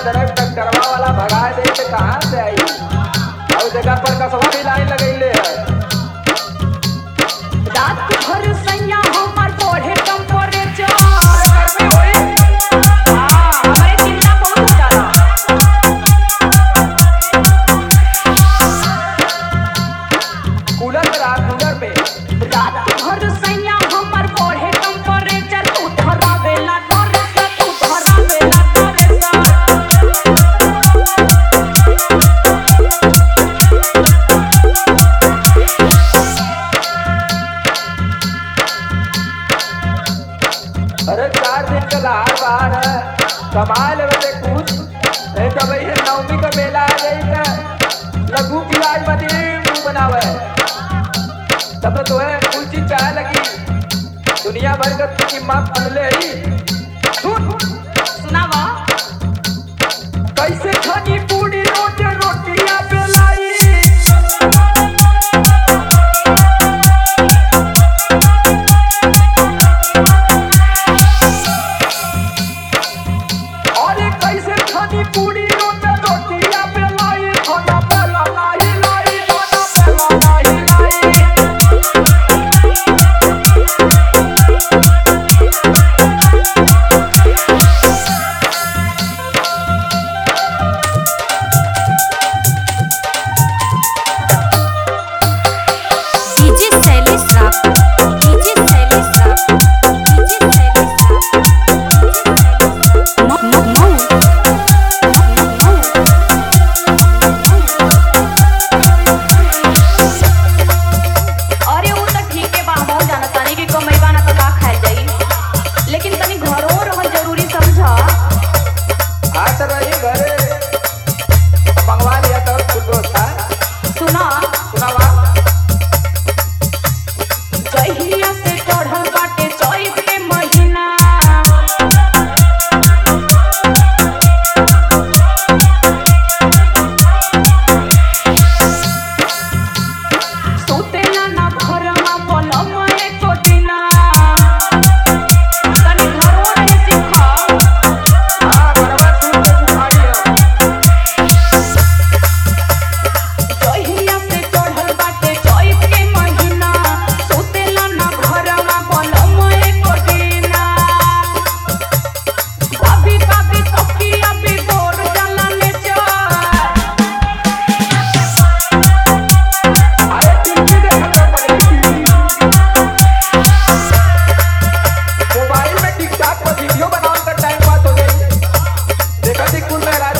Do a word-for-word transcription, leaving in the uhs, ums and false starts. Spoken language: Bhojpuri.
तरफ ट्रैक्टरवा वाला भगा दे तो कहाँ से आई। और जगह पर कसवा भी लाइन लगैले है। रात भर सैया हमर बढ़े टेम्परेचर गर्मी होई हां हमरे चिंता बहुत हो जाला। कूलर पे रात कूलर पे रात भर सैया हमर बढ़े टेम्परेचर तू धरावेला करे से तू धरावेला करे अरे चार दिन का लहार बाहर है कमा लेवे कुछ नहीं तो भाई नवमी का मेला आ जाई त लघु की आज मती मुंह बनावे तब तो है कुल चीज चाहे लगी दुनिया भर का कीमत बदले ही सुन सुनावा कैसे खानी पूरी रोटी रोटियां बेलाई और कैसे खानी पूरी रोटी रोटियां बेलाई खाना बेला लाई लाई खाना बेला लाई डीजे शैलेश राग डीजे शैलेश राग डीजे शैलेश राग मौ मौ मौ अरे वो तो ठीक है बा हम जाना तानी कि कमाई बाना तो का खाए जाई लेकिन तनी घरों रहल जरूरी समझा। आज रही घरे मंगवा लिया तो कुछ दोस्त है सुना सुनावा कहिया से चढ़ल बाटे चैत के महीना सुतेला ना घरमा पलम एको दिना तनी घरवा रहे सीखा हाँ बराबर तू तो बुखारी है कहिया से चढ़ल बाटे चैत के महीना सुतेला ना घरमा पलम एको दिना भाभी भाभी तकिया भी गोर जाला ले जा अरे टीवी देखा पड़ेगी मोबाइल में टिकटॉक पर वीडियो बनाने का टाइम पास हो गई देखा थी कुल मेरा